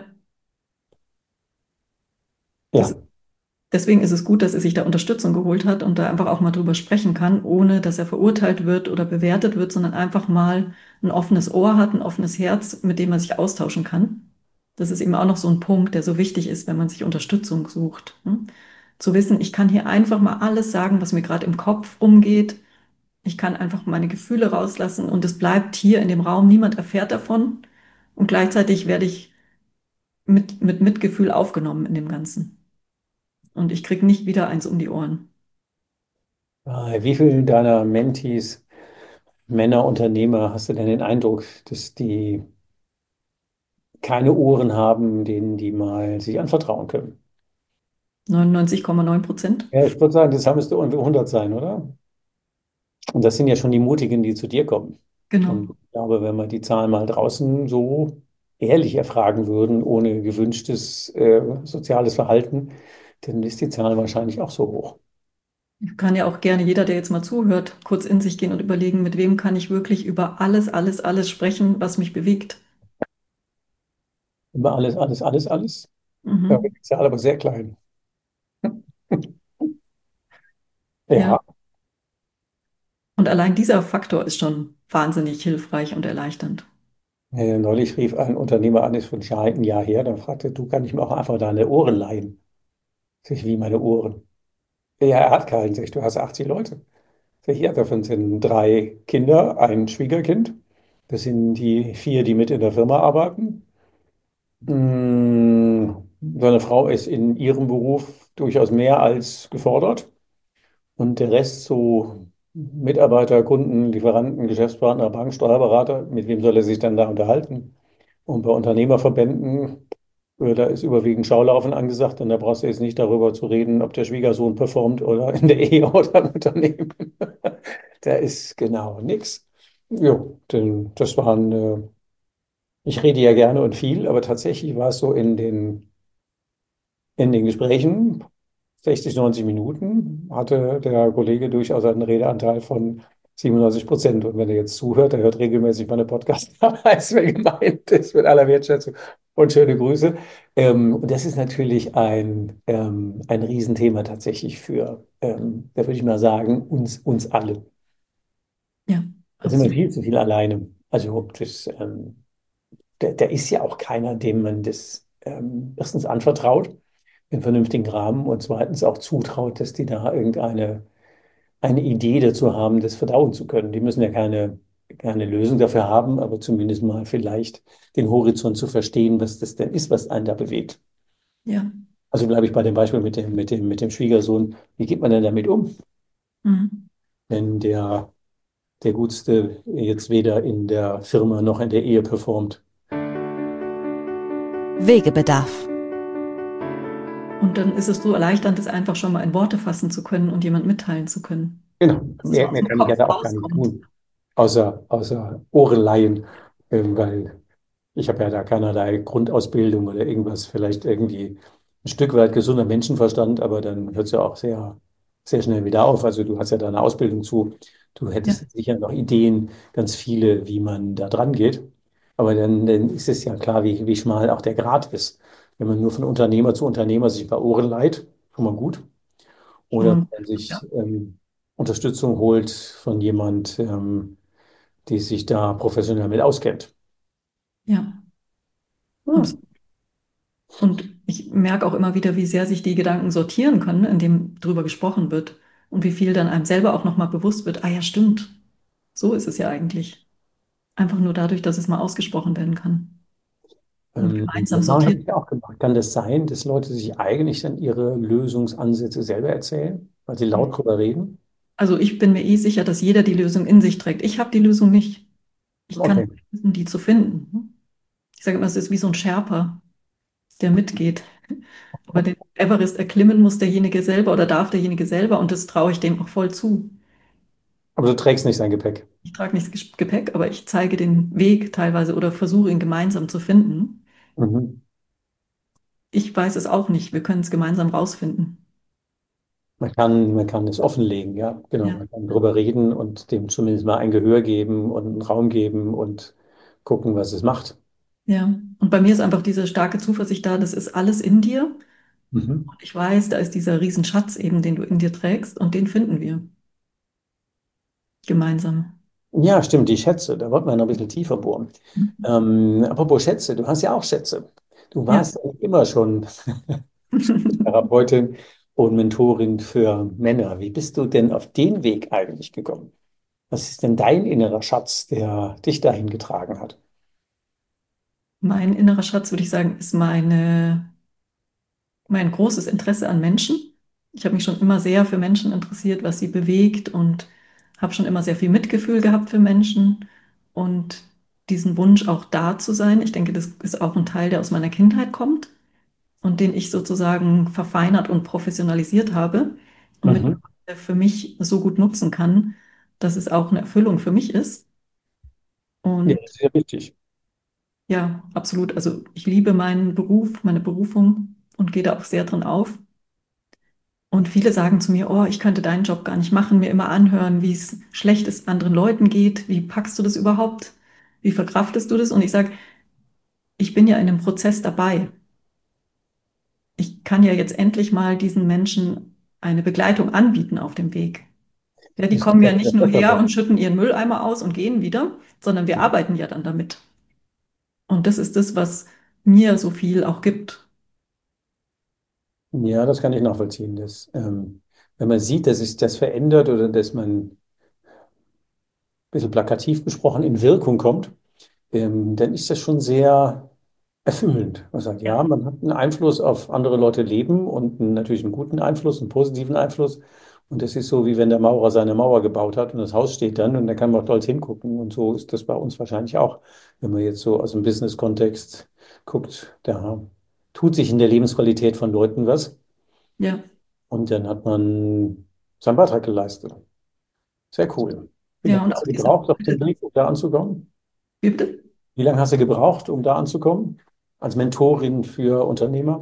das, Ja, deswegen ist es gut, dass er sich da Unterstützung geholt hat und da einfach auch mal drüber sprechen kann, ohne dass er verurteilt wird oder bewertet wird, sondern einfach mal ein offenes Ohr hat, ein offenes Herz, mit dem man sich austauschen kann. Das ist eben auch noch so ein Punkt, der so wichtig ist, wenn man sich Unterstützung sucht. Ne? Zu wissen, ich kann hier einfach mal alles sagen, was mir gerade im Kopf umgeht. Ich kann einfach meine Gefühle rauslassen und es bleibt hier in dem Raum. Niemand erfährt davon. Und gleichzeitig werde ich mit, mit Mitgefühl aufgenommen in dem Ganzen. Und ich kriege nicht wieder eins um die Ohren. bei wie vielen deiner Mentees, Männer, Unternehmer, hast du denn den Eindruck, dass die keine Ohren haben, denen die mal sich anvertrauen können? neunundneunzig Komma neun Prozent. Ja, ich würde sagen, das müsste irgendwie hundert sein, oder? Und das sind ja schon die Mutigen, die zu dir kommen. Und Genau. ich glaube, wenn wir die Zahlen mal draußen so ehrlich erfragen würden, ohne gewünschtes äh, soziales Verhalten, dann ist die Zahl wahrscheinlich auch so hoch. Kann ja auch gerne jeder, der jetzt mal zuhört, kurz in sich gehen und überlegen, mit wem kann ich wirklich über alles, alles, alles sprechen, was mich bewegt. Über alles, alles, alles, alles. Da wird Mhm. die Zahl aber sehr klein. Ja. Ja, Und allein dieser Faktor ist schon wahnsinnig hilfreich und erleichternd. äh, neulich rief ein Unternehmer an, ist schon ein Jahr her, dann fragte, du, kann ich mir auch einfach deine Ohren leihen? Sag ich, wie meine Ohren? Ja, er hat keinen. Sag ich, du hast achtzig Leute. Sag ich, ja, davon sind drei Kinder, ein Schwiegerkind. Das sind die vier, die mit in der Firma arbeiten. Mm, Seine Frau ist in ihrem Beruf durchaus mehr als gefordert. Und der Rest so Mitarbeiter, Kunden, Lieferanten, Geschäftspartner, Bank, Steuerberater, mit wem soll er sich dann da unterhalten? Und bei Unternehmerverbänden, äh, da ist überwiegend Schaulaufen angesagt und da brauchst du jetzt nicht darüber zu reden, ob der Schwiegersohn performt oder in der Ehe oder im Unternehmen. Da ist genau nichts. Jo, denn das waren, äh, ich rede ja gerne und viel, aber tatsächlich war es so in den, in den Gesprächen, sechzig, neunzig Minuten, hatte der Kollege durchaus einen Redeanteil von siebenundneunzig Prozent. Und wenn er jetzt zuhört, er hört regelmäßig meine Podcasts, da weiß, wer gemeint ist, mit aller Wertschätzung und schöne Grüße. Ähm, und das ist natürlich ein, ähm, ein Riesenthema tatsächlich für, ähm, da würde ich mal sagen, uns, uns alle. Ja, Da sind wir absolut. viel zu viel alleine. Also das, ähm, da, da ist ja auch keiner, dem man das ähm, erstens anvertraut, im vernünftigen Rahmen und zweitens auch zutraut, dass die da irgendeine eine Idee dazu haben, das verdauen zu können. Die müssen ja keine, keine Lösung dafür haben, aber zumindest mal vielleicht den Horizont zu verstehen, was das denn ist, was einen da bewegt. Ja. Also bleibe ich bei dem Beispiel mit dem, mit dem, mit dem Schwiegersohn. Wie geht man denn damit um, Mhm. wenn der der Gutste jetzt weder in der Firma noch in der Ehe performt. Wegebedarf. Und dann ist es so erleichternd, das einfach schon mal in Worte fassen zu können und jemand mitteilen zu können. Genau, Dass es mehr, mal aus mehr dem kann ich ja Kopf da auch gar nicht rauskommt. tun, außer, außer Ohren leihen, ähm, weil ich habe ja da keinerlei Grundausbildung oder irgendwas, vielleicht irgendwie ein Stück weit gesunder Menschenverstand, aber dann hört es ja auch sehr, sehr schnell wieder auf. Also du hast ja da eine Ausbildung zu, du Ja, hättest sicher noch Ideen, ganz viele, wie man da dran geht. Aber dann, dann ist es ja klar, wie, wie schmal auch der Grat ist. Wenn man nur von Unternehmer zu Unternehmer sich bei Ohren leiht, schon mal gut. schon Oder mal. wenn man Ja, sich ähm, Unterstützung holt von jemand, ähm, die sich da professionell mit auskennt. ja. Hm. Und ich merke auch immer wieder, wie sehr sich die Gedanken sortieren können, indem drüber gesprochen wird und wie viel dann einem selber auch nochmal bewusst wird, ah ja, stimmt, so ist es ja eigentlich. Einfach nur dadurch, dass es mal ausgesprochen werden kann und Ähm, die gemeinsam Erfahrung habe sortiert. ich ja auch gemacht. Kann das sein, dass Leute sich eigentlich dann ihre Lösungsansätze selber erzählen, weil sie laut drüber reden? Also ich bin mir eh sicher, dass jeder die Lösung in sich trägt. Ich habe die Lösung nicht. Ich kann Okay. nur helfen, die zu finden. Ich sage immer, es ist wie so ein Sherpa, der mitgeht. Aber den Everest erklimmen muss derjenige selber oder darf derjenige selber und das traue ich dem auch voll zu. Aber du trägst nicht sein Gepäck. Ich trage nicht das Gepäck, aber ich zeige den Weg teilweise oder versuche ihn gemeinsam zu finden. Mhm. Ich weiß es auch nicht. Wir können es gemeinsam rausfinden. Man kann, man kann es offenlegen, ja, genau. Ja, Man kann drüber reden und dem zumindest mal ein Gehör geben und einen Raum geben und gucken, was es macht. ja. Und bei mir ist einfach diese starke Zuversicht da, das ist alles in dir. Mhm. Und ich weiß, da ist dieser Riesenschatz eben, den du in dir trägst und den finden wir gemeinsam. Ja, stimmt, die Schätze, da wollten wir noch ein bisschen tiefer bohren. Ähm, apropos Schätze, du hast ja auch Schätze. Du Ja. warst ja immer schon Therapeutin und Mentorin für Männer. Wie bist du denn auf den Weg eigentlich gekommen? Was ist denn dein innerer Schatz, der dich dahin getragen hat? Mein innerer Schatz, würde ich sagen, ist meine, mein großes Interesse an Menschen. Ich habe mich schon immer sehr für Menschen interessiert, was sie bewegt und habe schon immer sehr viel Mitgefühl gehabt für Menschen und diesen Wunsch auch da zu sein. Ich denke, das ist auch ein Teil, der aus meiner Kindheit kommt und den ich sozusagen verfeinert und professionalisiert habe und Mhm. mittlerweile für mich so gut nutzen kann, dass es auch eine Erfüllung für mich ist. Ja, Und das ist ja wichtig. ja, absolut. Also ich liebe meinen Beruf, meine Berufung und gehe da auch sehr drin auf. Und viele sagen zu mir, oh, ich könnte deinen Job gar nicht machen, mir immer anhören, wie es schlecht es anderen Leuten geht. Wie packst du das überhaupt? Wie verkraftest du das? Und ich sage, ich bin ja in einem Prozess dabei. Ich kann ja jetzt endlich mal diesen Menschen eine Begleitung anbieten auf dem Weg. Ja, die Das ist kommen ja der, nicht der nur her Pfefferball. und schütten ihren Mülleimer aus und gehen wieder, sondern wir arbeiten ja dann damit. Und das ist das, was mir so viel auch gibt. Ja, das kann ich nachvollziehen. Dass, ähm, wenn man sieht, dass sich das verändert oder dass man ein bisschen plakativ gesprochen in Wirkung kommt, ähm, dann ist das schon sehr erfüllend. Man sagt, Ja, ja, man hat einen Einfluss auf andere Leute Leben und einen, natürlich einen guten Einfluss, einen positiven Einfluss. Und das ist so, wie wenn der Maurer seine Mauer gebaut hat und das Haus steht dann und da kann man auch stolz hingucken. Und so ist das bei uns wahrscheinlich auch. Wenn man jetzt so aus dem Business-Kontext guckt, da tut sich in der Lebensqualität von Leuten was ja, und dann hat man seinen Beitrag geleistet. Sehr cool. Wie ja, lange und hast auch du diese gebraucht auf dem Freude. Weg, um da anzukommen? Wie bitte? Wie lange hast du gebraucht, um da anzukommen? Als Mentorin für Unternehmer?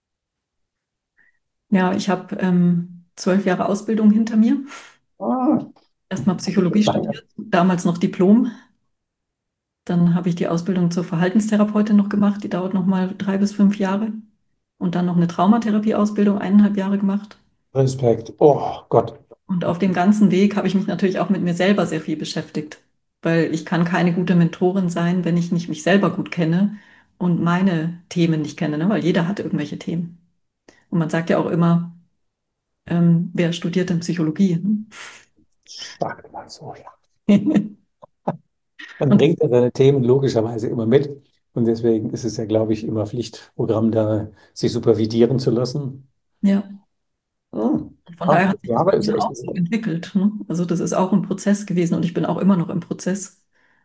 Ja, ich habe ähm, zwölf Jahre Ausbildung hinter mir. Ah, Erstmal Psychologie lange. studiert, damals noch Diplom. Dann habe ich die Ausbildung zur Verhaltenstherapeutin noch gemacht, die dauert noch mal drei bis fünf Jahre. Und dann noch eine Traumatherapie-Ausbildung, eineinhalb Jahre gemacht. Respekt. Oh Gott. Und auf dem ganzen Weg habe ich mich natürlich auch mit mir selber sehr viel beschäftigt, weil ich kann keine gute Mentorin sein, wenn ich nicht mich selber gut kenne und meine Themen nicht kenne, ne? Weil jeder hat irgendwelche Themen. Und man sagt ja auch immer, ähm, wer studiert denn Psychologie? Stark, mal so, ja. Ne? Man Und bringt ja seine Themen logischerweise immer mit. Und deswegen ist es ja, glaube ich, immer Pflichtprogramm, da sich supervidieren zu lassen. ja, Hm. von daher hat achtzig sich das Jahre bei ist mir echt auch eine so Zeit. entwickelt. Ne? Also das ist auch ein Prozess gewesen und ich bin auch immer noch im Prozess.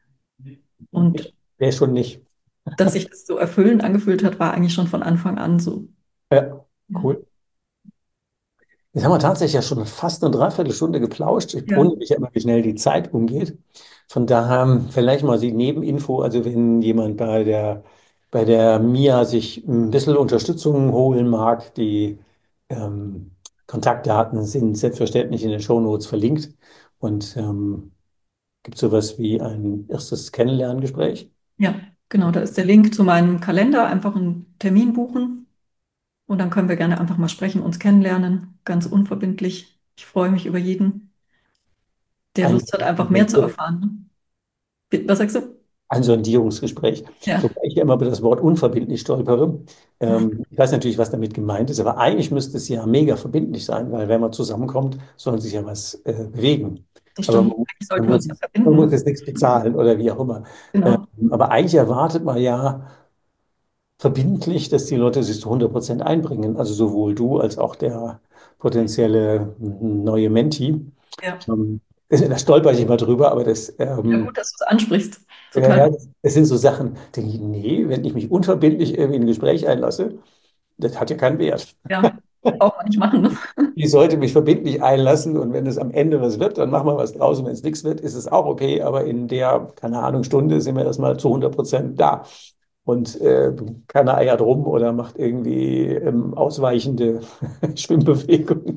Und Wer schon nicht. dass sich das so erfüllend angefühlt hat, war eigentlich schon von Anfang an so. Ja, Ja, cool. Jetzt haben wir tatsächlich ja schon fast eine Dreiviertelstunde geplauscht. Ich ja, wundere mich ja immer, wie schnell die Zeit umgeht. Von daher vielleicht mal die Nebeninfo, also wenn jemand bei der, bei der Mia sich ein bisschen Unterstützung holen mag, die ähm, Kontaktdaten sind selbstverständlich in den Shownotes verlinkt. Und ähm, gibt sowas wie ein erstes Kennenlerngespräch? ja, genau. Da ist der Link zu meinem Kalender. Einfach einen Termin buchen und dann können wir gerne einfach mal sprechen, uns kennenlernen. Ganz unverbindlich. Ich freue mich über jeden, der Ein, Lust hat, einfach mehr zu erfahren. Ne? Was sagst du? ein Sondierungsgespräch. Ja, Wobei ich ja immer über das Wort unverbindlich stolpere. Ähm, ich weiß natürlich, was damit gemeint ist, aber eigentlich müsste es ja mega verbindlich sein, weil wenn man zusammenkommt, soll sich ja was äh, bewegen. das Aber stimmt. man, Eigentlich man sollten wir muss, uns ja man muss verbinden. jetzt nichts bezahlen oder wie auch immer. Ähm, Genau. aber eigentlich erwartet man ja verbindlich, dass die Leute sich zu hundert Prozent einbringen. Also sowohl du als auch der potenzielle neue Menti. Ja. Ähm, Da stolper ich immer drüber, aber das, Ja, ähm, gut, dass du es ansprichst. ja, Total. ja, das sind so Sachen, denke ich, nee, wenn ich mich unverbindlich irgendwie in ein Gespräch einlasse, das hat ja keinen Wert. Ja, braucht man nicht machen. Ne? Ich sollte mich verbindlich einlassen und wenn es am Ende was wird, dann machen wir was draus und wenn es nichts wird, ist es auch okay, aber in der, keine Ahnung, Stunde sind wir erstmal zu hundert Prozent da. Und äh, keiner eiert rum oder macht irgendwie ähm, ausweichende Schwimmbewegungen.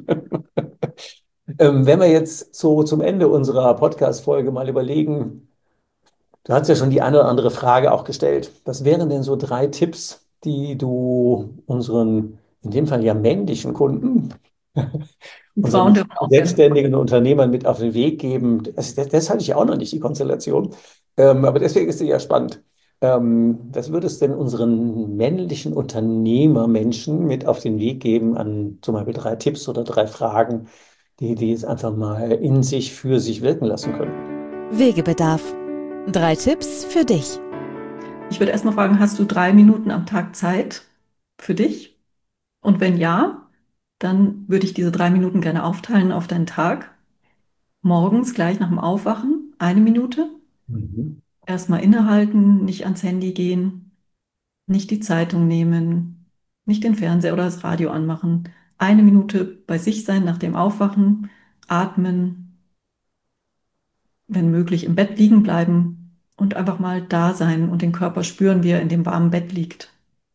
Ähm, wenn wir jetzt so zum Ende unserer Podcast-Folge mal überlegen, du hast ja schon die eine oder andere Frage auch gestellt. Was wären denn so drei Tipps, die du unseren, in dem Fall ja männlichen Kunden, Die Frauen unseren dürfen auch gerne. selbstständigen Unternehmern mit auf den Weg geben? Das, das, das hatte ich ja auch noch nicht, die Konstellation. Ähm, aber deswegen ist sie ja spannend. Ähm, was würdest du denn unseren männlichen Unternehmermenschen mit auf den Weg geben an zum Beispiel drei Tipps oder drei Fragen, die die jetzt einfach mal in sich für sich wirken lassen können? Wegebedarf. Drei Tipps für dich. Ich würde erst mal fragen, hast du drei Minuten am Tag Zeit für dich? Und wenn ja, dann würde ich diese drei Minuten gerne aufteilen auf deinen Tag. Morgens gleich nach dem Aufwachen, eine Minute. Mhm. Erstmal innehalten, nicht ans Handy gehen, nicht die Zeitung nehmen, nicht den Fernseher oder das Radio anmachen. Eine Minute bei sich sein nach dem Aufwachen, atmen, wenn möglich im Bett liegen bleiben und einfach mal da sein und den Körper spüren, wie er in dem warmen Bett liegt.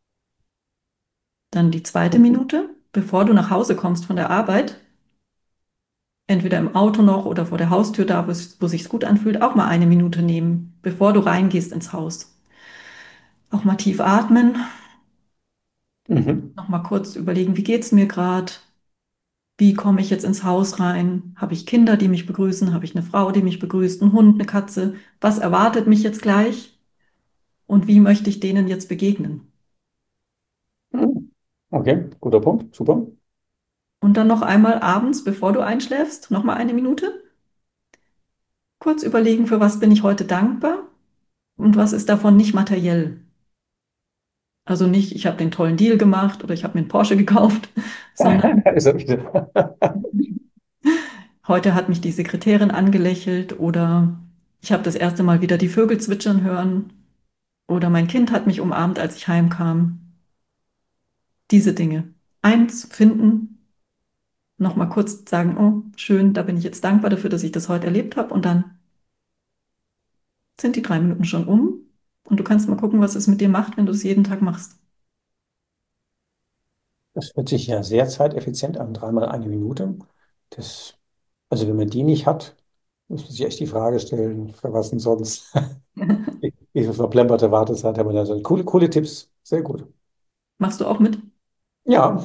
Dann die zweite Minute, bevor du nach Hause kommst von der Arbeit, entweder im Auto noch oder vor der Haustür da, wo es, wo sich's gut anfühlt, auch mal eine Minute nehmen, bevor du reingehst ins Haus. Auch mal tief atmen, Mhm. noch mal kurz überlegen, wie geht's mir gerade? Wie komme ich jetzt ins Haus rein? Habe ich Kinder, die mich begrüßen? Habe ich eine Frau, die mich begrüßt? Einen Hund, eine Katze? Was erwartet mich jetzt gleich? Und wie möchte ich denen jetzt begegnen? Mhm. Okay, guter Punkt, super. Und dann noch einmal abends, bevor du einschläfst, noch mal eine Minute. Kurz überlegen, für was bin ich heute dankbar und was ist davon nicht materiell. Also nicht, ich habe den tollen Deal gemacht oder ich habe mir einen Porsche gekauft, sondern Das hab ich- heute hat mich die Sekretärin angelächelt oder ich habe das erste Mal wieder die Vögel zwitschern hören oder mein Kind hat mich umarmt, als ich heimkam. Diese Dinge. Eins finden, nochmal kurz sagen, oh, schön, da bin ich jetzt dankbar dafür, dass ich das heute erlebt habe und dann sind die drei Minuten schon um und du kannst mal gucken, was es mit dir macht, wenn du es jeden Tag machst. Das hört sich ja sehr zeiteffizient an, dreimal eine Minute. Das, also wenn man die nicht hat, muss man sich echt die Frage stellen, für was denn sonst? Wie wie viel verplemperte Wartezeit haben wir da? So coole, coole Tipps, sehr gut. Machst du auch mit? Ja,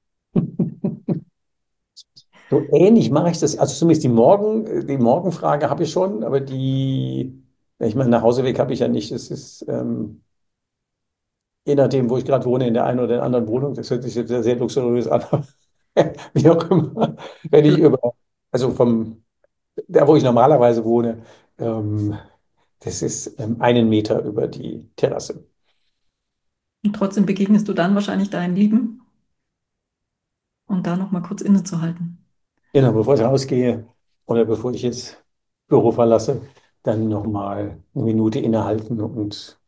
so ähnlich mache ich das. Also zumindest die Morgen, die Morgenfrage habe ich schon, aber die, ja, ich meine, nach Hauseweg habe ich ja nicht. Es ist ähm, je nachdem, wo ich gerade wohne, in der einen oder der anderen Wohnung. Das hört sich jetzt sehr, sehr luxuriös an. aber Wie auch immer. Wenn ich über, also vom, da wo ich normalerweise wohne, ähm, das ist ähm, einen Meter über die Terrasse. Und trotzdem begegnest du dann wahrscheinlich deinen Lieben und da nochmal kurz innezuhalten. Genau, bevor ich rausgehe oder bevor ich jetzt Büro verlasse, dann nochmal eine Minute innehalten und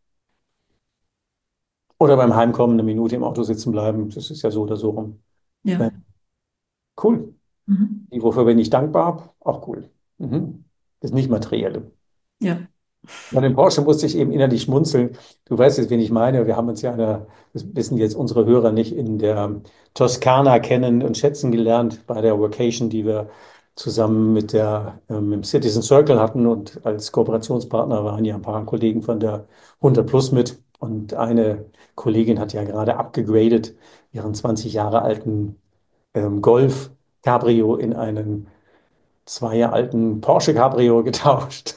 oder beim Heimkommen eine Minute im Auto sitzen bleiben. Das ist ja so oder so rum. Ja. Ja, cool. Mhm. Wofür bin ich dankbar? Auch cool. Mhm. Das nicht Materielle. Ja. Bei dem Porsche musste ich eben innerlich schmunzeln. Du weißt jetzt, wen ich meine. Wir haben uns ja, eine, das wissen jetzt unsere Hörer nicht, in der Toskana kennen und schätzen gelernt bei der Workation, die wir zusammen mit der, ähm, im Citizen Circle hatten. Und als Kooperationspartner waren ja ein paar Kollegen von der hundert Plus mit. Und eine Kollegin hat ja gerade abgegradet, ihren zwanzig Jahre alten ähm, Golf Cabrio in einen zwei Jahre alten Porsche Cabrio getauscht.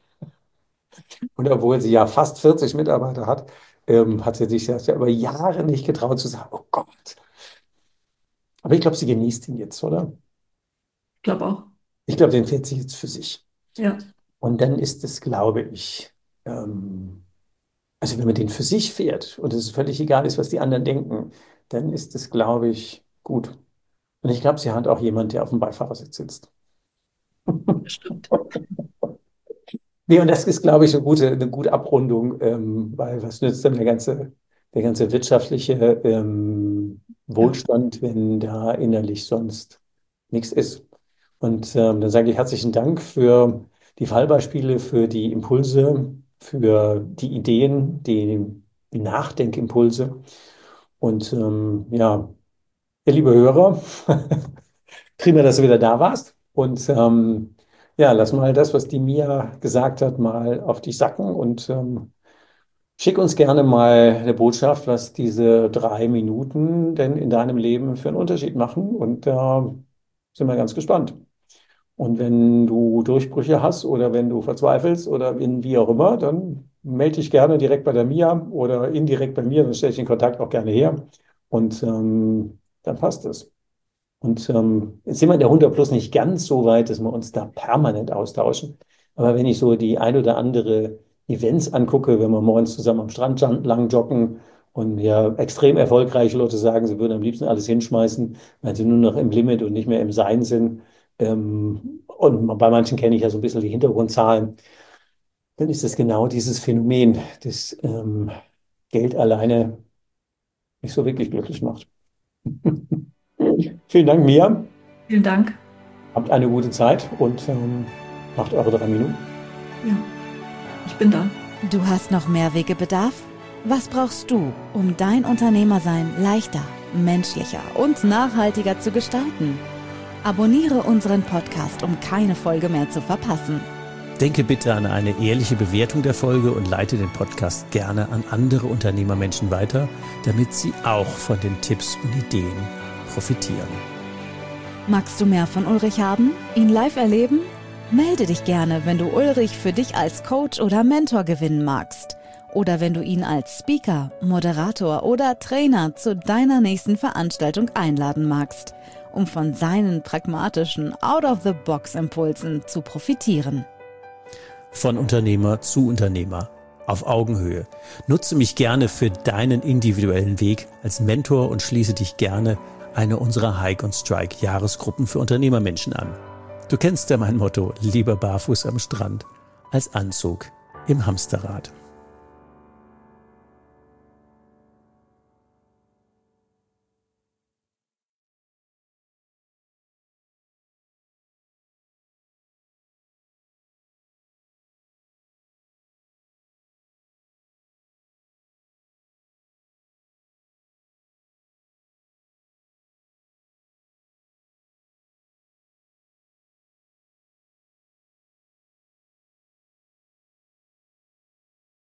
Und obwohl sie ja fast vierzig Mitarbeiter hat, ähm, hat sie sich das ja über Jahre nicht getraut zu sagen, oh Gott. Aber ich glaube, sie genießt ihn jetzt, oder? Ich glaube auch. Ich glaube, den fährt sie jetzt für sich. Ja. Und dann ist es, glaube ich, ähm, also wenn man den für sich fährt und es völlig egal ist, was die anderen denken, dann ist es, glaube ich, gut. Und ich glaube, sie hat auch jemanden, der auf dem Beifahrersitz sitzt. Das stimmt. Nee, und das ist, glaube ich, eine gute, eine gute Abrundung, ähm, weil was nützt denn der ganze, der ganze wirtschaftliche ähm, Ja. Wohlstand, wenn da innerlich sonst nichts ist? Und ähm, dann sage ich herzlichen Dank für die Fallbeispiele, für die Impulse, für die Ideen, die, die Nachdenkimpulse. Und ähm, ja, ihr liebe Hörer, prima, dass du wieder da warst. Und ähm, ja, lass mal das, was die Mia gesagt hat, mal auf dich sacken und ähm, schick uns gerne mal eine Botschaft, was diese drei Minuten denn in deinem Leben für einen Unterschied machen. Und da sind wir ganz gespannt. Und wenn du Durchbrüche hast oder wenn du verzweifelst oder in wie auch immer, dann melde dich gerne direkt bei der Mia oder indirekt bei mir, dann stelle ich den Kontakt auch gerne her. Und ähm, dann passt es. Und ähm, jetzt sind wir in der hundert Plus nicht ganz so weit, dass wir uns da permanent austauschen. Aber wenn ich so die ein oder andere Events angucke, wenn wir morgens zusammen am Strand jan- lang joggen und ja, extrem erfolgreiche Leute sagen, sie würden am liebsten alles hinschmeißen, weil sie nur noch im Limit und nicht mehr im Sein sind. Ähm, und bei manchen kenne ich ja so ein bisschen die Hintergrundzahlen. Dann ist das genau dieses Phänomen, das ähm, Geld alleine nicht so wirklich glücklich macht. Vielen Dank, Mia. Vielen Dank. Habt eine gute Zeit und ähm, macht eure drei Minuten. Ja. Ich bin da. Du hast noch mehr Wegebedarf? Was brauchst du, um dein Unternehmersein leichter, menschlicher und nachhaltiger zu gestalten? Abonniere unseren Podcast, um keine Folge mehr zu verpassen. Denke bitte an eine ehrliche Bewertung der Folge und leite den Podcast gerne an andere Unternehmermenschen weiter, damit sie auch von den Tipps und Ideen profitieren. Magst du mehr von Ulrich haben? Ihn live erleben? Melde dich gerne, wenn du Ulrich für dich als Coach oder Mentor gewinnen magst. Oder wenn du ihn als Speaker, Moderator oder Trainer zu deiner nächsten Veranstaltung einladen magst, um von seinen pragmatischen Out-of-the-Box-Impulsen zu profitieren. Von Unternehmer zu Unternehmer, auf Augenhöhe. Nutze mich gerne für deinen individuellen Weg als Mentor und schließe dich gerne eine unserer Hike und Strike Jahresgruppen für Unternehmermenschen an. Du kennst ja mein Motto, lieber barfuß am Strand als Anzug im Hamsterrad.